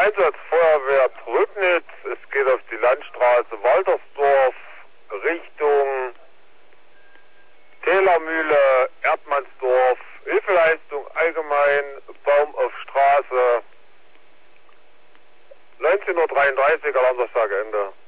Einsatzfeuerwehr Tröbnitz. Es geht auf die Landstraße Waltersdorf Richtung Tälermühle, Erdmannsdorf. Hilfeleistung allgemein, Baum auf Straße. 19:33 Uhr, Alarmsage Ende.